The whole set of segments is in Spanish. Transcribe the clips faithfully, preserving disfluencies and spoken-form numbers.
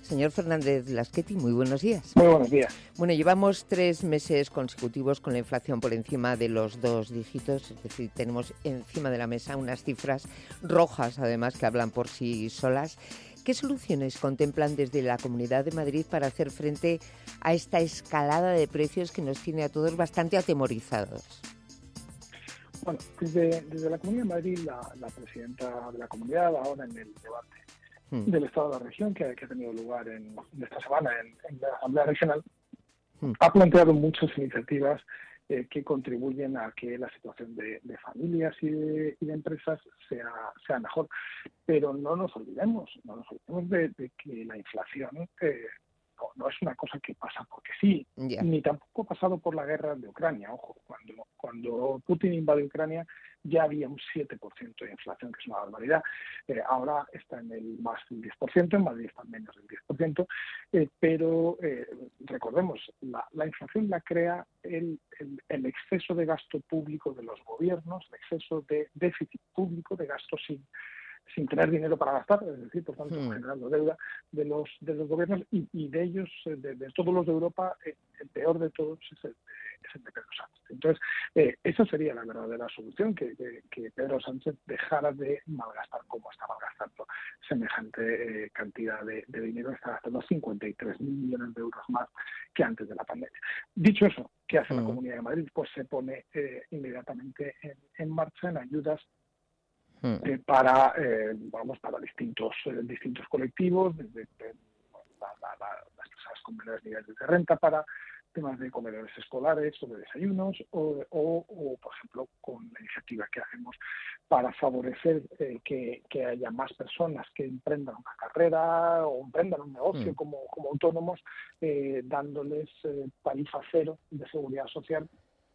Señor Fernández Lasqueti, muy buenos días. Muy buenos días. Bueno, llevamos tres meses consecutivos con la inflación por encima de los dos dígitos, es decir, tenemos encima de la mesa unas cifras rojas, además, que hablan por sí solas. ¿Qué soluciones contemplan desde la Comunidad de Madrid para hacer frente a esta escalada de precios que nos tiene a todos bastante atemorizados? Bueno, desde, desde la Comunidad de Madrid, la, la presidenta de la comunidad, ahora en el debate hmm. del Estado de la Región, que, que ha tenido lugar en, en esta semana en, en la Asamblea Regional, hmm. ha planteado muchas iniciativas eh, que contribuyen a que la situación de, de familias y de, y de empresas sea, sea mejor. Pero no nos olvidemos, no nos olvidemos de, de que la inflación eh, no, no es una cosa que pasa porque sí, yeah. ni tampoco ha pasado por la guerra de Ucrania. Ojo, cuando, cuando Putin invade Ucrania ya había un siete por ciento de inflación, que es una barbaridad. Eh, ahora está en el más del diez por ciento, en Madrid está en menos del diez por ciento, eh, pero eh, recordemos, la, la inflación la crea el, el, el exceso de gasto público de los gobiernos, el exceso de déficit público, de gasto sin sin tener dinero para gastar, es decir, por tanto, hmm. generando deuda de los de los gobiernos y, y de ellos, de, de todos los de Europa, eh, el peor de todos es el, es el de Pedro Sánchez. Entonces, eh, esa sería la verdadera solución, que, que, que Pedro Sánchez dejara de malgastar como está malgastando semejante eh, cantidad de, de dinero, está gastando cincuenta y tres mil millones de euros más que antes de la pandemia. Dicho eso, ¿qué hace hmm. la Comunidad de Madrid? Pues se pone eh, inmediatamente en, en marcha en ayudas Eh, para eh, vamos para distintos eh, distintos colectivos, desde de, la, la, la, las personas con menores niveles de renta, para temas de comedores escolares o de desayunos, o, o, o por ejemplo con la iniciativa que hacemos para favorecer eh, que, que haya más personas que emprendan una carrera o emprendan un negocio mm. como, como autónomos, eh, dándoles eh, tarifa cero de seguridad social.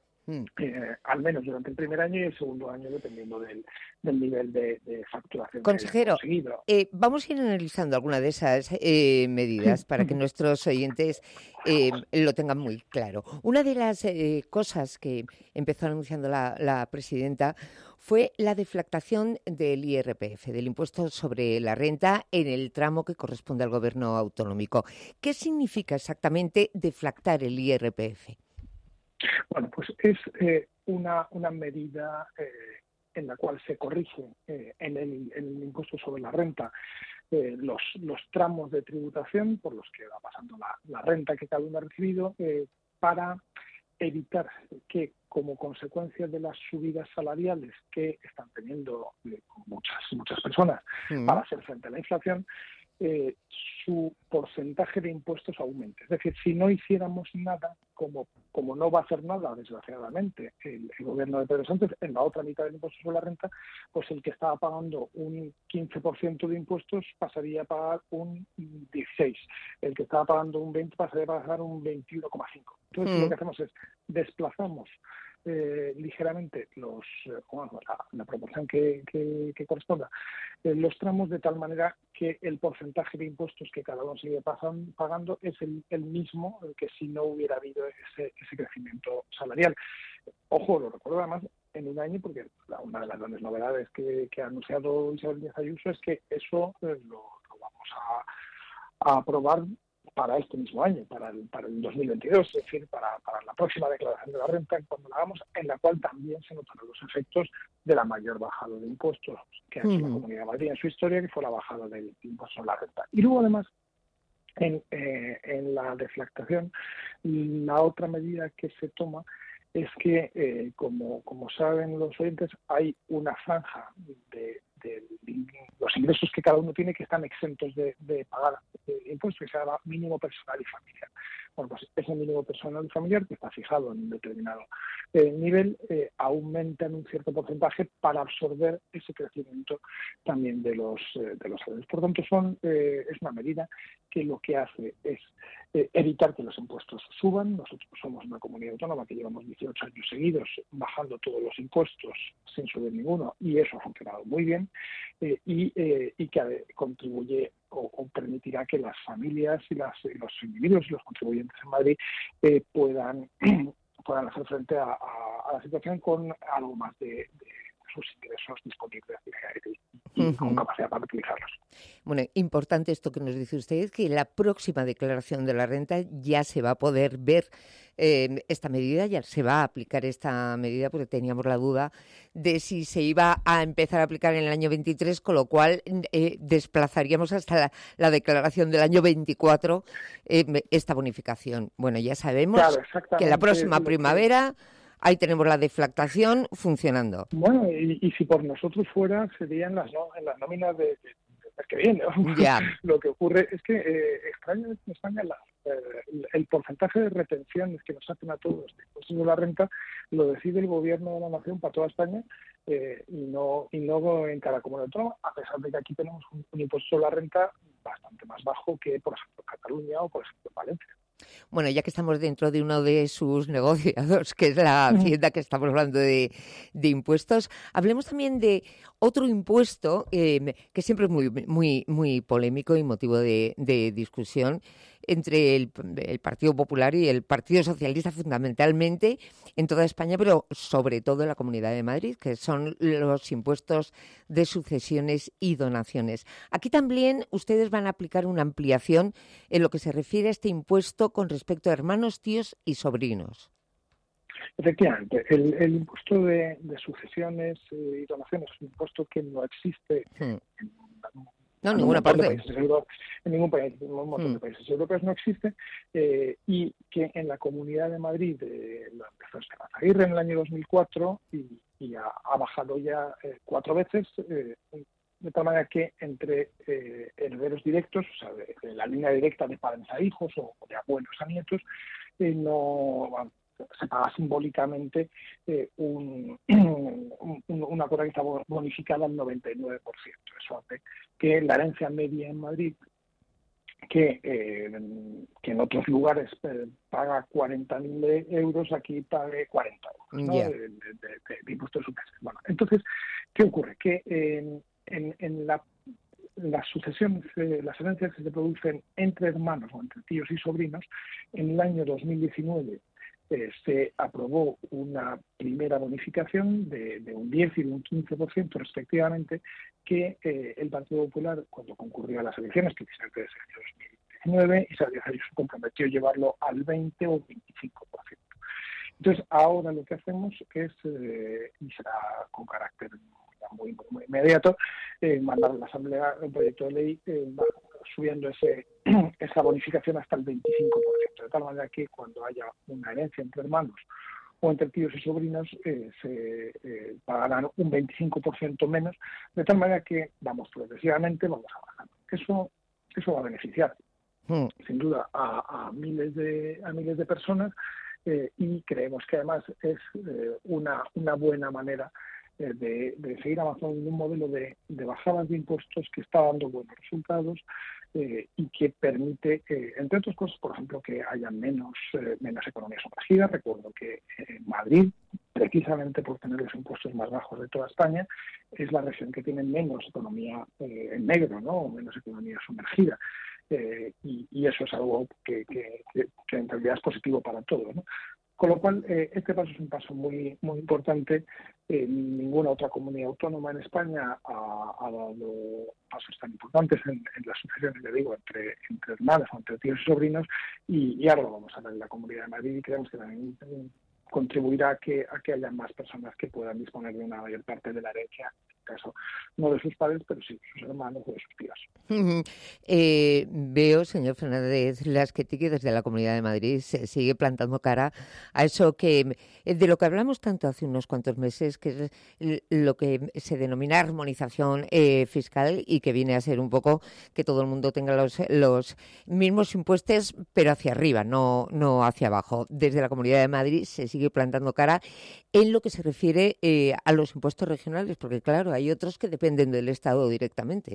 Eh, al menos durante el primer año y el segundo año, dependiendo del, del nivel de, de facturación. Consejero, que hayan conseguido. Eh, vamos a ir analizando alguna de esas eh, medidas sí. para que nuestros oyentes eh, lo tengan muy claro. Una de las eh, cosas que empezó anunciando la, la presidenta fue la deflactación del I R P F, del impuesto sobre la renta, en el tramo que corresponde al gobierno autonómico. ¿Qué significa exactamente deflactar el I R P F? Bueno, pues es eh, una, una medida eh, en la cual se corrige eh, en, el, en el impuesto sobre la renta eh, los, los tramos de tributación por los que va pasando la, la renta que cada uno ha recibido eh, para evitar que, como consecuencia de las subidas salariales que están teniendo eh, muchas, muchas personas mm. para hacer frente a la inflación, Eh, su porcentaje de impuestos aumente. Es decir, si no hiciéramos nada, como, como no va a hacer nada, desgraciadamente, el, el gobierno de Pedro Sánchez, en la otra mitad del impuesto sobre la renta, pues el que estaba pagando un quince por ciento de impuestos pasaría a pagar un dieciséis por ciento. El que estaba pagando un veinte por ciento pasaría a pagar un veintiuno coma cinco por ciento. Entonces, mm. lo que hacemos es desplazamos Eh, ligeramente los bueno, la, la proporción que, que, que corresponda eh, los tramos, de tal manera que el porcentaje de impuestos que cada uno sigue pasan, pagando es el, el mismo que si no hubiera habido ese, ese crecimiento salarial. Ojo, lo recuerdo además en un año, porque la, una de las grandes novedades que, que ha anunciado Isabel Díaz Ayuso es que eso eh, lo, lo vamos a, a aprobar para este mismo año, para el, para el dos mil veintidós, es decir, para, para la próxima declaración de la renta, cuando la hagamos, en la cual también se notarán los efectos de la mayor bajada de impuestos que ha hecho uh-huh. la Comunidad de Madrid en su historia, que fue la bajada del impuesto sobre la renta. Y luego, además, en, eh, en la deflactación, la otra medida que se toma es que, eh, como, como saben los oyentes, hay una franja de, de, de los ingresos que cada uno tiene que están exentos de, de pagar impuestos, que se llama mínimo personal y familiar. Bueno, pues ese mínimo personal y familiar, que está fijado en un determinado eh, nivel, eh, aumenta en un cierto porcentaje para absorber ese crecimiento también de los eh, de los salarios. Por tanto, son eh, es una medida que lo que hace es eh, evitar que los impuestos suban. Nosotros somos una comunidad autónoma que llevamos dieciocho años seguidos bajando todos los impuestos sin subir ninguno, y eso ha funcionado muy bien, eh, y, eh, y que contribuye o, o permitirá que las familias y, las, y los individuos y los contribuyentes en Madrid eh, puedan, puedan hacer frente a, a, a la situación con algo más de, de sus ingresos disponibles y, y uh-huh. con capacidad para utilizarlos. Bueno, importante esto que nos dice usted, que la próxima declaración de la renta ya se va a poder ver eh, esta medida, ya se va a aplicar esta medida, porque teníamos la duda de si se iba a empezar a aplicar en el año veintitrés, con lo cual eh, desplazaríamos hasta la, la declaración del año veinticuatro eh, esta bonificación. Bueno, ya sabemos claro, que la próxima primavera... Ahí tenemos la deflactación funcionando. Bueno, y, y si por nosotros fuera, serían las, no, en las nóminas de, de, de mes que viene. Ya. Lo que ocurre es que, eh, extraño en España, la, eh, el porcentaje de retenciones que nos hacen a todos de impuestos de la renta lo decide el Gobierno de la Nación para toda España eh, y no y no en cada comunidad autónoma, a pesar de que aquí tenemos un, un impuesto de la renta bastante más bajo que, por ejemplo, en Cataluña o, por ejemplo, en Valencia. Bueno, ya que estamos dentro de uno de sus negociados, que es la Hacienda, que estamos hablando de, de impuestos, hablemos también de otro impuesto eh, que siempre es muy, muy, muy polémico y motivo de, de discusión entre el, el Partido Popular y el Partido Socialista, fundamentalmente en toda España, pero sobre todo en la Comunidad de Madrid, que son los impuestos de sucesiones y donaciones. Aquí también ustedes van a aplicar una ampliación en lo que se refiere a este impuesto con respecto a hermanos, tíos y sobrinos. Efectivamente, el, el impuesto de, de sucesiones y donaciones es un impuesto que no existe hmm. en, no, en ninguna parte. Países, en ningún país, en un montón hmm. de países europeos no existe, eh, y que en la Comunidad de Madrid eh, lo empezó Esteban Aguirre en el año dos mil cuatro y, y ha, ha bajado ya eh, cuatro veces, eh, de tal manera que entre eh, herederos directos, o sea, de, de la línea directa de padres a hijos o de abuelos a nietos, eh, no bueno, se paga simbólicamente eh, un, un, una cuota que está bonificada al noventa y nueve por ciento. Eso hace que la herencia media en Madrid, que, eh, que en otros lugares eh, paga cuarenta mil euros, aquí pague cuarenta euros, ¿no? Yeah. de, de, de, de impuestos de sucesiones. Bueno, entonces, ¿qué ocurre? Que eh, en, en la las sucesiones, eh, las herencias que se producen entre hermanos o entre tíos y sobrinos, en el año dos mil diecinueve eh, se aprobó una primera bonificación de, de un diez y de un quince por ciento respectivamente, que eh, el Partido Popular, cuando concurrió a las elecciones, precisamente desde el año dos mil diecinueve, y se comprometió llevarlo al veinte o veinticinco por ciento. Entonces, ahora lo que hacemos es, eh, y será con carácter muy, muy inmediato, eh, mandar a la Asamblea un proyecto de ley eh, subiendo ese, esa bonificación hasta el veinticinco por ciento, de tal manera que cuando haya una herencia entre hermanos o entre tíos y sobrinos eh, se eh, pagarán un veinticinco por ciento menos, de tal manera que vamos progresivamente, vamos avanzando. Eso, eso va a beneficiar, mm. sin duda, a, a miles de a miles de personas eh, y creemos que además es eh, una, una buena manera De, de seguir avanzando en un modelo de, de bajadas de impuestos que está dando buenos resultados eh, y que permite, eh, entre otras cosas, por ejemplo, que haya menos, eh, menos economía sumergida. Recuerdo que en Madrid, precisamente por tener los impuestos más bajos de toda España, es la región que tiene menos economía eh, en negro, ¿no? O menos economía sumergida. Eh, y, y eso es algo que, que, que, que en realidad es positivo para todos, ¿no? Con lo cual, eh, este paso es un paso muy muy importante. Eh, ninguna otra comunidad autónoma en España ha, ha dado pasos tan importantes en, en las sucesiones, le digo, entre, entre hermanos o entre tíos y sobrinos, y, y ahora lo vamos a ver en la Comunidad de Madrid y creemos que también contribuirá a que, a que haya más personas que puedan disponer de una mayor parte de la herencia, en este caso no de sus padres, pero sí de sus hermanos o de sus tíos. Uh-huh. Eh, veo, señor Fernández Lasqueti, que desde la Comunidad de Madrid se sigue plantando cara a eso que de lo que hablamos tanto hace unos cuantos meses, que es lo que se denomina armonización eh, fiscal, y que viene a ser un poco que todo el mundo tenga los, los mismos impuestos, pero hacia arriba, no, no hacia abajo. Desde la Comunidad de Madrid se sigue plantando cara en lo que se refiere eh, a los impuestos regionales, porque claro, hay otros que dependen del Estado directamente.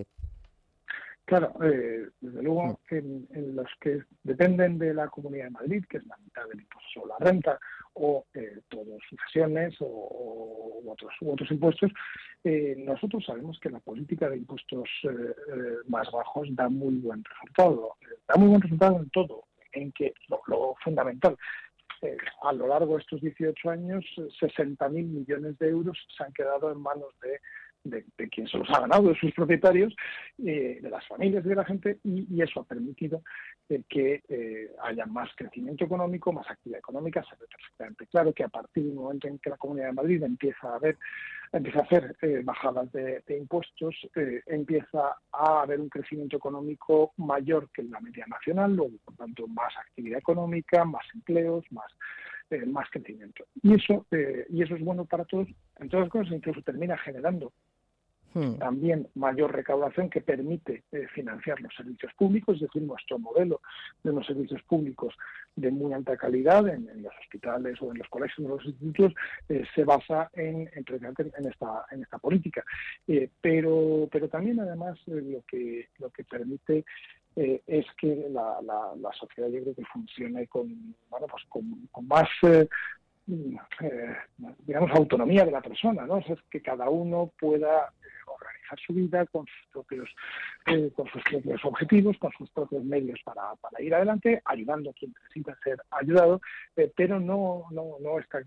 Claro, eh, desde luego, en, en los que dependen de la Comunidad de Madrid, que es la mitad del impuesto sobre la renta, o eh, todas sucesiones o, o otros, u otros impuestos, eh, nosotros sabemos que la política de impuestos eh, eh, más bajos da muy buen resultado. Eh, da muy buen resultado en todo, en que lo, lo fundamental, eh, a lo largo de estos dieciocho años, sesenta mil millones de euros se han quedado en manos de De, de quien se los ha ganado, de sus propietarios, eh, de las familias y de la gente, y, y eso ha permitido eh, que eh, haya más crecimiento económico, más actividad económica. Se ve perfectamente claro que a partir del momento en que la Comunidad de Madrid empieza a haber, empieza a hacer eh, bajadas de, de impuestos, eh, empieza a haber un crecimiento económico mayor que la media nacional, luego, por tanto, más actividad económica, más empleos, más eh, más crecimiento. Y eso, eh, y eso es bueno para todos. En todas las cosas, incluso termina generando también mayor recaudación que permite eh, financiar los servicios públicos, es decir, nuestro modelo de unos servicios públicos de muy alta calidad en, en los hospitales o en los colegios o los institutos eh, se basa en, en, en, esta, en esta política. Eh, pero, pero también, además, eh, lo que lo que permite eh, es que la, la, la sociedad, yo creo que funcione con, bueno, pues con, con más... Eh, Eh, digamos, autonomía de la persona, ¿no? Es que cada uno pueda eh, organizar su vida con sus propios eh, con sus propios objetivos, con sus propios medios para, para ir adelante, ayudando a quien necesita ser ayudado, eh, pero no no no esta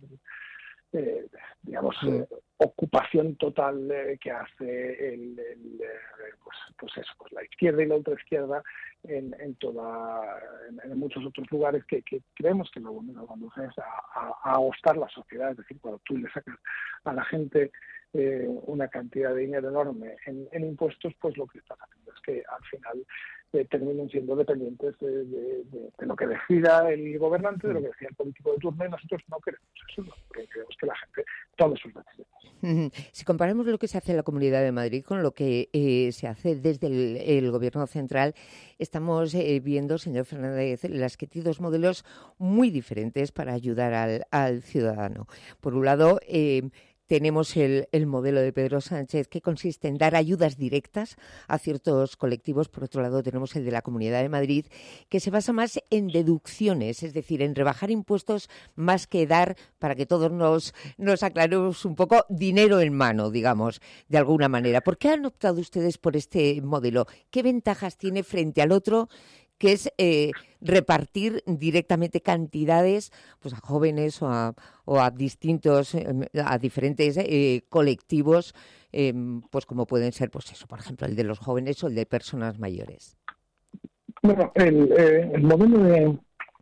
eh, digamos eh, ocupación total eh, que hace el, el eh, pues, pues eso, pues la izquierda y la ultraizquierda en, en toda en, en muchos otros lugares que, que creemos que lo único que conduce es a, a, a agostar la sociedad. Es decir, cuando tú le sacas a la gente eh, una cantidad de dinero enorme en, en impuestos, pues lo que estás haciendo es que al final eh, terminen siendo dependientes de, de, de, de lo que decida el gobernante, de lo que decida el político de turno, y nosotros no queremos eso, ¿no? Porque creemos que la gente tome sus decisiones. Si comparamos lo que se hace en la Comunidad de Madrid con lo que eh, se hace desde el, el Gobierno central, estamos eh, viendo, señor Fernández, las que tiene dos modelos muy diferentes para ayudar al, al ciudadano. Por un lado, eh, tenemos el, el modelo de Pedro Sánchez, que consiste en dar ayudas directas a ciertos colectivos. Por otro lado, tenemos el de la Comunidad de Madrid, que se basa más en deducciones, es decir, en rebajar impuestos más que dar, para que todos nos, nos aclaremos un poco, dinero en mano, digamos, de alguna manera. ¿Por qué han optado ustedes por este modelo? ¿Qué ventajas tiene frente al otro, que es eh, repartir directamente cantidades pues a jóvenes o a, o a distintos, eh, a diferentes eh, colectivos, eh, pues como pueden ser, pues eso, por ejemplo, el de los jóvenes o el de personas mayores? Bueno, el, eh, el modelo de,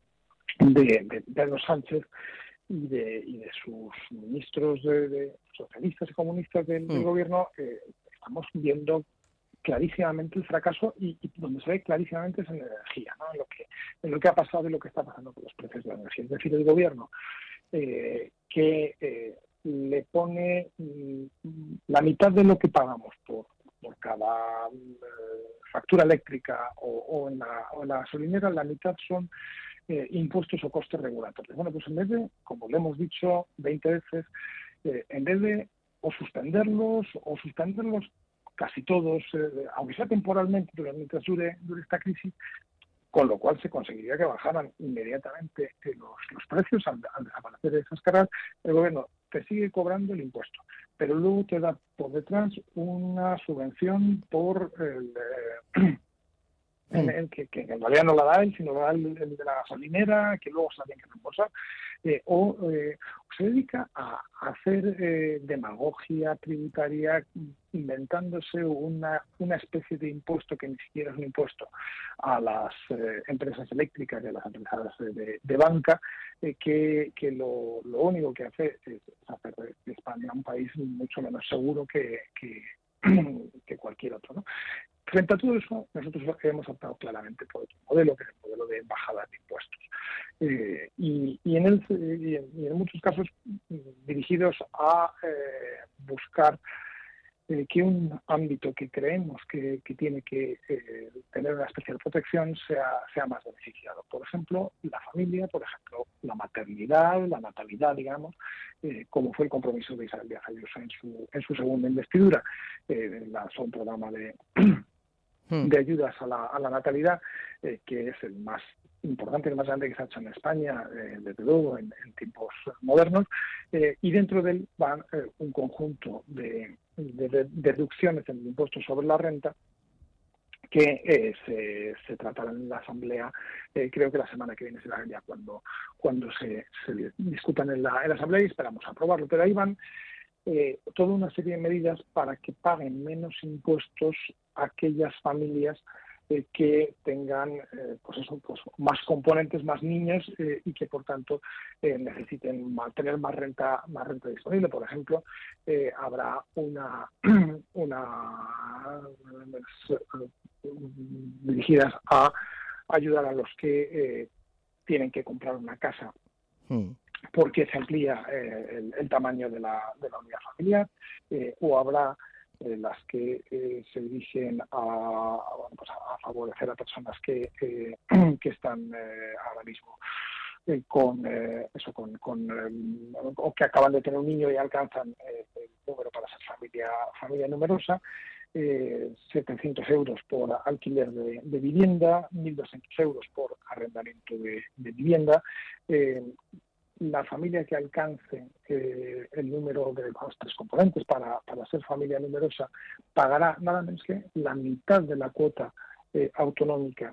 de, de Pedro Sánchez y de, y de sus ministros de, de socialistas y comunistas del, mm. del gobierno, eh, estamos viendo clarísimamente el fracaso, y, y donde se ve clarísimamente es en la energía, ¿no? En lo que en lo que ha pasado y lo que está pasando con los precios de la energía. Es decir, el gobierno eh, que eh, le pone mm, la mitad de lo que pagamos por, por cada eh, factura eléctrica o, o, en la, o en la gasolinera, la mitad son eh, impuestos o costes regulatorios. Bueno, pues en vez de, como le hemos dicho veinte veces, eh, en vez de o suspenderlos o suspenderlos casi todos, eh, aunque sea temporalmente, pero mientras dure, dure esta crisis, con lo cual se conseguiría que bajaran inmediatamente eh, los, los precios al, al desaparecer esas cargas. El gobierno te sigue cobrando el impuesto, pero luego te da por detrás una subvención por el, eh, en el que, que en realidad no la da él, sino la da el, el de la gasolinera, que luego se la tienen que reembolsar, eh, o eh, se dedica a, a hacer eh, demagogia tributaria, inventándose una, una especie de impuesto que ni siquiera es un impuesto a las eh, empresas eléctricas y a las empresas de, de banca, eh, que, que lo, lo único que hace es hacer de España un país mucho menos seguro que, que, que cualquier otro, ¿no? Frente a todo eso, nosotros hemos optado claramente por otro modelo, que es el modelo de bajada de impuestos. Eh, y, y, en el, y, en, y en muchos casos dirigidos a eh, buscar eh, que un ámbito que creemos que, que tiene que eh, tener una especial protección sea, sea más beneficiado. Por ejemplo, la familia, por ejemplo, la maternidad, la natalidad, digamos, eh, como fue el compromiso de Isabel Díaz Ayuso en su, en su segunda investidura. Eh, lanzó un programa de... de ayudas a la, a la natalidad, eh, que es el más importante, el más grande que se ha hecho en España, eh, desde luego, en, en tiempos modernos, eh, y dentro de él van eh, un conjunto de, de, de deducciones en el impuesto sobre la renta que eh, se, se tratarán en la Asamblea. Eh, creo que la semana que viene será ya cuando, cuando se, se discutan en la, en la Asamblea y esperamos aprobarlo. Pero ahí van eh, toda una serie de medidas para que paguen menos impuestos aquellas familias eh, que tengan eh, pues eso, pues más componentes, más niños eh, y que por tanto eh, necesiten más, tener más renta, más renta disponible. Por ejemplo, eh, habrá una una dirigidas a ayudar a los que eh, tienen que comprar una casa mm. porque se amplía eh, el, el tamaño de la, de la unidad familiar, eh, o habrá eh, las que eh, se dirigen a, a, bueno, pues a favorecer a personas que, eh, que están eh, ahora mismo eh, con eh, eso con, con eh, o que acaban de tener un niño y alcanzan eh, el número para ser familia familia numerosa. Eh, setecientos euros por alquiler de, de vivienda, mil doscientos euros por arrendamiento de, de vivienda. Eh, la familia que alcance eh, el número de los tres componentes para, para ser familia numerosa pagará nada menos que la mitad de la cuota eh, autonómica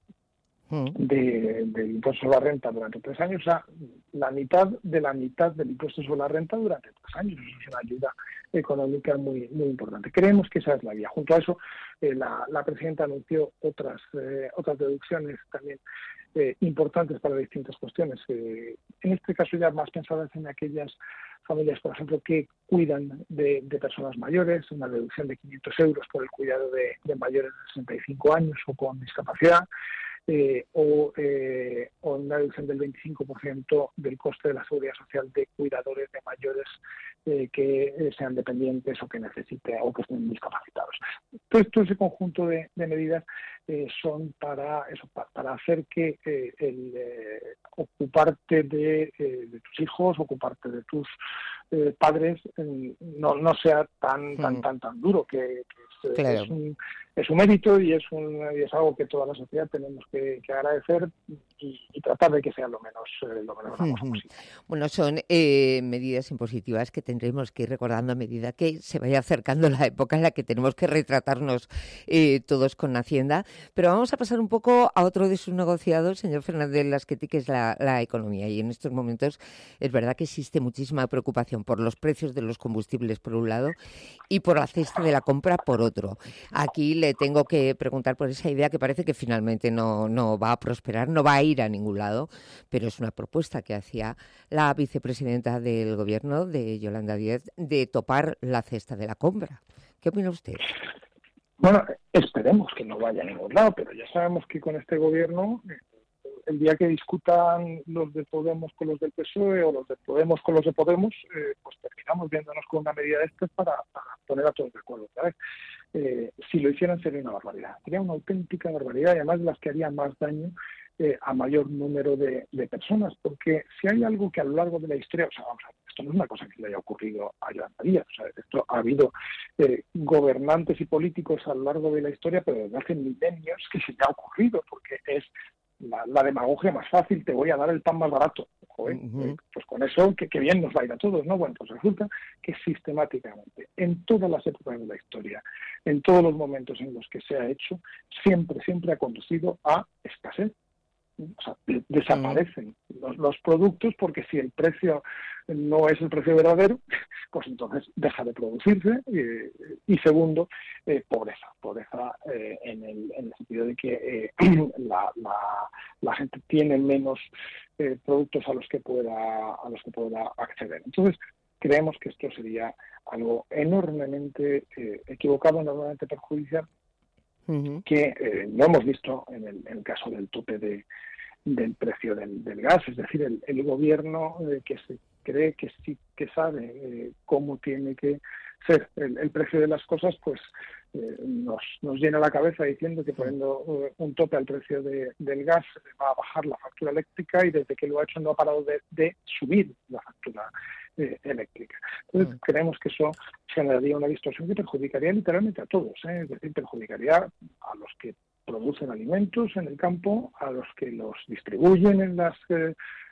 de, del impuesto sobre la renta durante tres años, o sea, la mitad de la mitad del impuesto sobre la renta durante tres años. Eso es una ayuda económica muy muy importante. Creemos que esa es la vía. Junto a eso, eh, la, la presidenta anunció otras eh, otras deducciones también eh, importantes para distintas cuestiones. Eh, en este caso ya más pensadas en aquellas familias, por ejemplo, que cuidan de, de personas mayores, una deducción de quinientos euros por el cuidado de, de mayores de sesenta y cinco años o con discapacidad. Eh, o, eh, o una reducción del veinticinco por ciento del coste de la seguridad social de cuidadores de mayores eh, que eh, sean dependientes o que necesiten o que estén discapacitados. Todo, todo ese conjunto de, de medidas eh, son para eso, para, para hacer que eh, el eh, ocuparte de, eh, de tus hijos, ocuparte de tus eh, padres eh, no, no sea tan tan tan tan duro, que, que es, claro. es un Es un mérito y es, un, y es algo que toda la sociedad tenemos que, que agradecer y, y tratar de que sea lo menos, eh, lo menos gravoso uh-huh. posible. Bueno, son eh, medidas impositivas que tendremos que ir recordando a medida que se vaya acercando la época en la que tenemos que retratarnos eh, todos con Hacienda. Pero vamos a pasar un poco a otro de sus negociados, señor Fernández Lasqueti, que es la, la economía. Y en estos momentos es verdad que existe muchísima preocupación por los precios de los combustibles, por un lado, y por la cesta de la compra, por otro. Aquí le tengo que preguntar por esa idea que parece que finalmente no, no va a prosperar, no va a ir a ningún lado, pero es una propuesta que hacía la vicepresidenta del Gobierno, de Yolanda Díaz, de topar la cesta de la compra. ¿Qué opina usted? Bueno, esperemos que no vaya a ningún lado, pero ya sabemos que con este Gobierno, el día que discutan los de Podemos con los del P S O E o los de Podemos con los de Podemos, eh, pues terminamos viéndonos con una medida de estas para, para poner a todos de acuerdo, ¿sabes? Eh, si lo hicieran sería una barbaridad, sería una auténtica barbaridad y además las que harían más daño eh, a mayor número de, de personas, porque si hay algo que a lo largo de la historia, o sea, vamos a ver, esto no es una cosa que le haya ocurrido a Yolanda Díaz, o sea, esto ha habido eh, gobernantes y políticos a lo largo de la historia, pero desde hace milenios que se le ha ocurrido, porque es la, la demagogia más fácil, te voy a dar el pan más barato. Joder, uh-huh. eh, pues con eso, que, que bien nos va a ir a todos, ¿no? Bueno, pues resulta que sistemáticamente, en todas las épocas de la historia, en todos los momentos en los que se ha hecho, siempre, siempre ha conducido a escasez. O sea, desaparecen uh-huh. los, los productos porque si el precio no es el precio verdadero, pues entonces deja de producirse eh, y segundo, eh, pobreza, pobreza eh, en, el, en el sentido de que eh, la, la, la gente tiene menos eh, productos a los que pueda a los que pueda acceder. Entonces creemos que esto sería algo enormemente eh, equivocado, enormemente perjudicial. Uh-huh. Que eh, lo hemos visto en el, en el caso del tope de, del precio del, del gas, es decir, el, el gobierno eh, que se cree que sí que sabe eh, cómo tiene que ser el, el precio de las cosas, pues eh, nos, nos llena la cabeza diciendo que poniendo uh, un tope al precio de, del gas va a bajar la factura eléctrica y desde que lo ha hecho no ha parado de, de subir la factura Eh, eléctrica. Entonces, mm. creemos que eso generaría una distorsión que perjudicaría literalmente a todos, ¿eh? Es decir, perjudicaría a los que producen alimentos en el campo, a los que los distribuyen en las eh,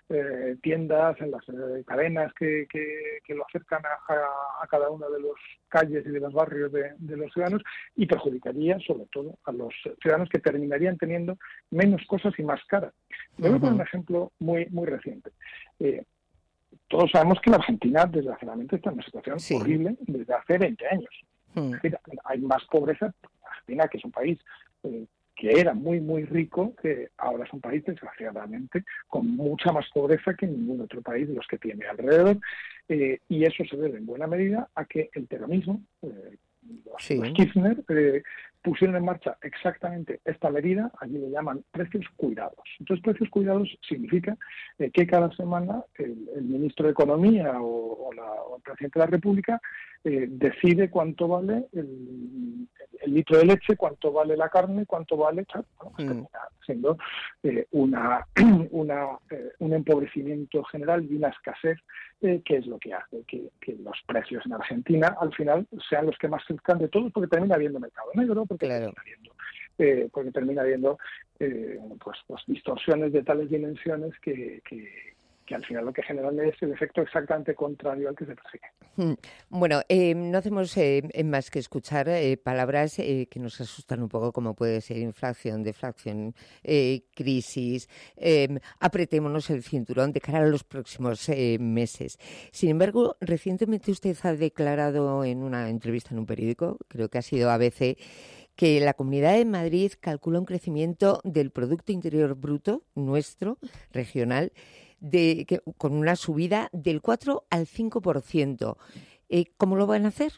eh, tiendas, en las eh, cadenas que, que, que lo acercan a, a, a cada una de los calles y de los barrios de, de los ciudadanos, y perjudicaría sobre todo a los ciudadanos, que terminarían teniendo menos cosas y más caras. Le voy a poner un ejemplo muy, muy reciente. Eh, todos sabemos que la Argentina, desgraciadamente, está en una situación sí. horrible desde hace veinte años. Mm. Es decir, hay más pobreza. Argentina, que es un país eh, que era muy, muy rico, que ahora es un país, desgraciadamente, con mucha más pobreza que ningún otro país de los que tiene alrededor. Eh, y eso se debe en buena medida a que el peronismo, eh, los, sí. los Kirchner, eh, pusieron en marcha exactamente esta medida. Allí le llaman precios cuidados. Entonces, precios cuidados significa eh, que cada semana el, el ministro de Economía o, o, la, o el presidente de la República eh, decide cuánto vale el, el litro de leche, cuánto vale la carne, cuánto vale, bueno, pues termina siendo eh, una, una, eh, un empobrecimiento general y una escasez eh, que es lo que hace que, que los precios en Argentina al final sean los que más cercan de todos, porque termina habiendo mercado negro, porque claro. termina habiendo, eh, porque termina habiendo eh, pues, pues distorsiones de tales dimensiones que, que que al final lo que generan es el efecto exactamente contrario al que se persigue. Bueno, eh, no hacemos eh, más que escuchar eh, palabras eh, que nos asustan un poco, como puede ser inflación, deflación, eh, crisis, eh, apretémonos el cinturón de cara a los próximos eh, meses. Sin embargo, recientemente usted ha declarado en una entrevista en un periódico, creo que ha sido A B C, que la Comunidad de Madrid calcula un crecimiento del Producto Interior Bruto nuestro, regional, de, que, con una subida del cuatro al cinco por ciento. Eh, ¿Cómo lo van a hacer?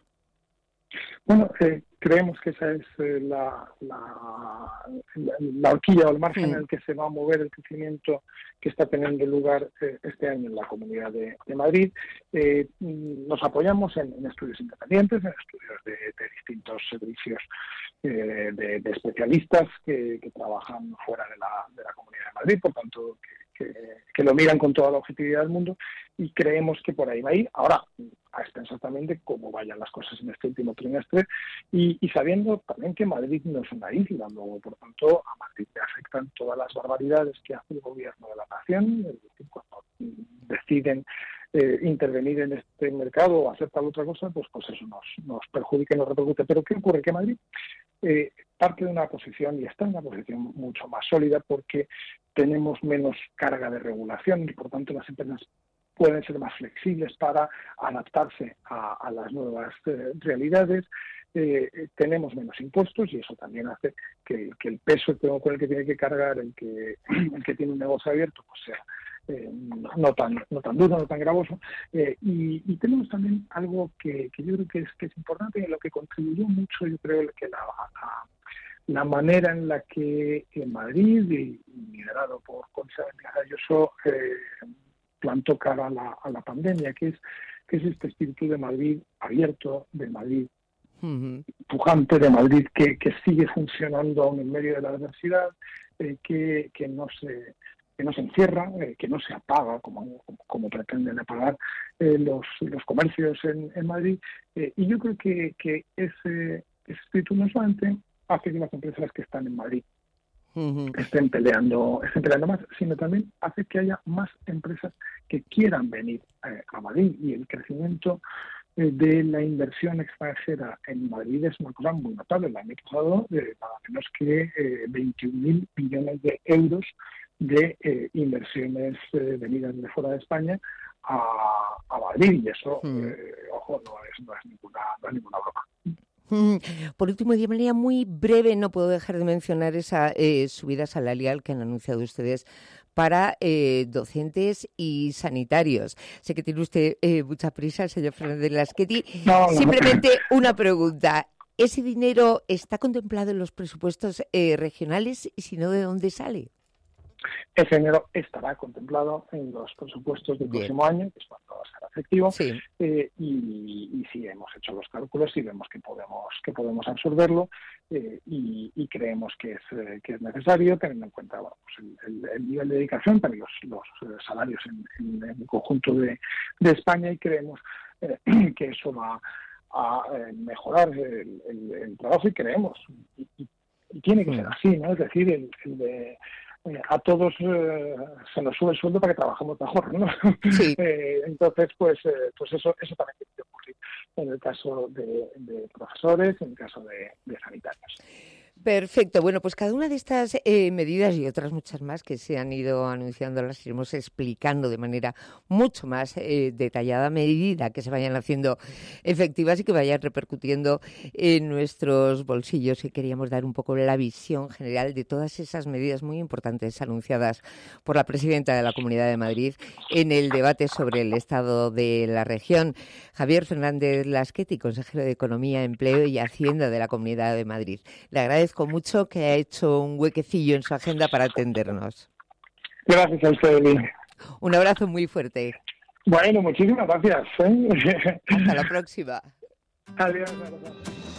Bueno, eh, creemos que esa es eh, la, la, la, la horquilla o el margen sí. en el que se va a mover el crecimiento que está teniendo lugar eh, este año en la Comunidad de, de Madrid. Eh, nos apoyamos en, en estudios independientes, en estudios de, de distintos servicios eh, de, de especialistas que, que trabajan fuera de la, de la Comunidad de Madrid, por tanto, que, que, que lo miran con toda la objetividad del mundo, y creemos que por ahí va a ir. Ahora, a expensas también de cómo vayan las cosas en este último trimestre, y, y sabiendo también que Madrid no es una isla, luego, por tanto, a Madrid le afectan todas las barbaridades que hace el gobierno de la nación, es decir, cuando deciden eh, intervenir en este mercado o hacer tal otra cosa, pues, pues eso nos, nos perjudica y nos repercute. Pero ¿qué ocurre? Que Madrid eh, parte de una posición, y está en una posición mucho más sólida, porque tenemos menos carga de regulación y, por tanto, las empresas pueden ser más flexibles para adaptarse a, a las nuevas eh, realidades. Eh, tenemos menos impuestos, y eso también hace que, que el peso con el que tiene que cargar el que, el que tiene un negocio abierto pues sea eh, no tan no tan duro, no tan gravoso. Eh, y, y tenemos también algo que, que yo creo que es, que es importante, y en lo que contribuyó mucho, yo creo que la, la, la manera en la que en Madrid, y, y liderado por Isabel Ayuso, eh, plantó cara a la, a la pandemia, que es, que es este espíritu de Madrid abierto, de Madrid uh-huh. pujante, de Madrid que, que sigue funcionando aún en medio de la adversidad, eh, que, que no se que no se encierra, eh, que no se apaga como, como, como pretenden apagar eh, los, los comercios en, en Madrid. Eh, y yo creo que, que ese, ese espíritu no solamente hace que las empresas que están en Madrid Uh-huh. estén peleando estén peleando más, sino también hace que haya más empresas que quieran venir eh, a Madrid, y el crecimiento eh, de la inversión extranjera en Madrid es una cosa muy notable. El año pasado eh, nada menos que eh, veintiún mil millones de euros de eh, inversiones eh, venidas de fuera de España a, a Madrid, y eso uh-huh. eh, ojo, no es, no es ninguna no es ninguna broma. Por último, de manera muy breve, no puedo dejar de mencionar esa eh, subida salarial que han anunciado ustedes para eh, docentes y sanitarios. Sé que tiene usted eh, mucha prisa, señor Fernández Lasqueti. No, no. Simplemente una pregunta. ¿Ese dinero está contemplado en los presupuestos eh, regionales, y si no, de dónde sale? Ese dinero estará contemplado en los presupuestos del Bien. próximo año, que es cuando será efectivo, sí. eh, y, y sí hemos hecho los cálculos y vemos que podemos que podemos absorberlo, eh, y, y creemos que es eh, que es necesario, teniendo en cuenta bueno, pues el, el, el nivel de dedicación, también los, los salarios en, en, en el conjunto de, de España, y creemos eh, que eso va a eh, mejorar el, el, el trabajo, y creemos, y, y, y tiene que ser así, ¿no? Es decir, el, el de a todos eh, se nos sube el sueldo para que trabajemos mejor, ¿no? Sí. eh, entonces, pues, eh, pues eso, eso también tiene que ocurrir en el caso de, de profesores, en el caso de, de sanitarios. Perfecto. Bueno, pues cada una de estas eh, medidas y otras muchas más que se han ido anunciando las iremos explicando de manera mucho más eh, detallada a medida que se vayan haciendo efectivas y que vayan repercutiendo en nuestros bolsillos. Y queríamos dar un poco la visión general de todas esas medidas muy importantes anunciadas por la presidenta de la Comunidad de Madrid en el debate sobre el estado de la región. Javier Fernández Lasqueti, consejero de Economía, Empleo y Hacienda de la Comunidad de Madrid. Le agradezco mucho que ha hecho un huequecillo en su agenda para atendernos. Gracias a usted, Lili. Un abrazo muy fuerte. Bueno, muchísimas gracias. ¿eh? Hasta la próxima. Adiós.